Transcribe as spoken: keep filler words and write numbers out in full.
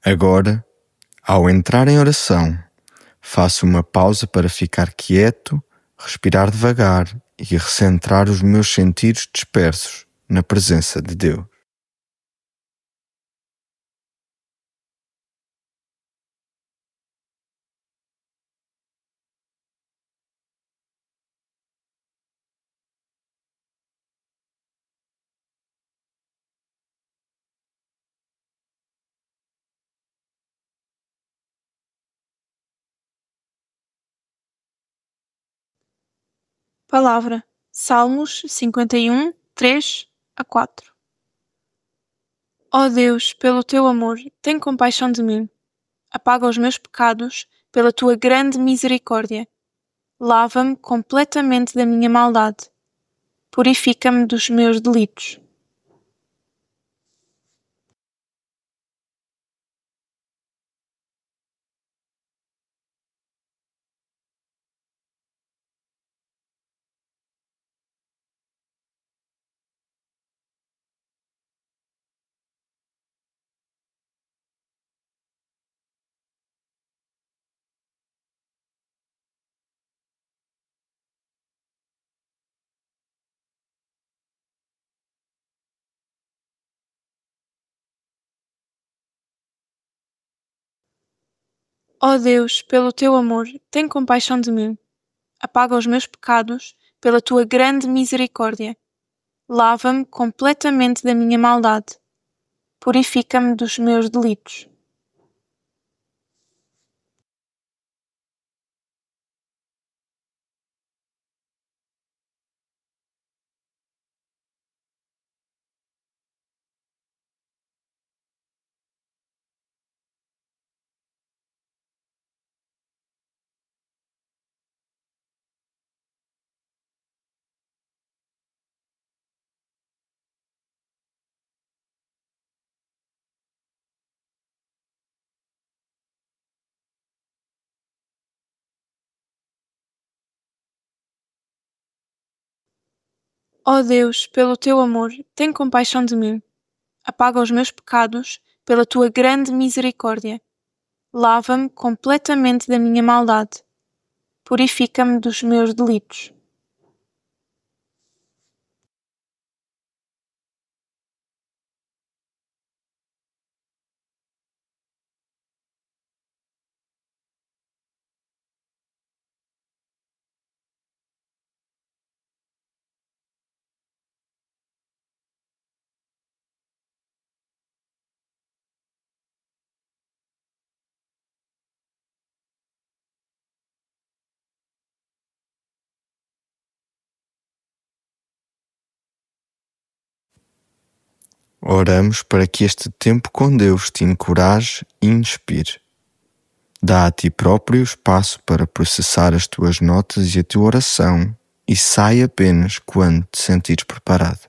Agora, ao entrar em oração, faço uma pausa para ficar quieto, respirar devagar e recentrar os meus sentidos dispersos na presença de Deus. Palavra, Salmos cinquenta e um, três a quatro. Ó Deus, pelo teu amor, tem compaixão de mim. Apaga os meus pecados pela tua grande misericórdia. Lava-me completamente da minha maldade. Purifica-me dos meus delitos. Ó Deus, pelo teu amor, tem compaixão de mim. Apaga os meus pecados pela tua grande misericórdia. Lava-me completamente da minha maldade. Purifica-me dos meus delitos. Ó Deus, pelo teu amor, tem compaixão de mim. Apaga os meus pecados pela tua grande misericórdia. Lava-me completamente da minha maldade. Purifica-me dos meus delitos. Oramos para que este tempo com Deus te encoraje e inspire. Dá a ti próprio espaço para processar as tuas notas e a tua oração e sai apenas quando te sentires preparado.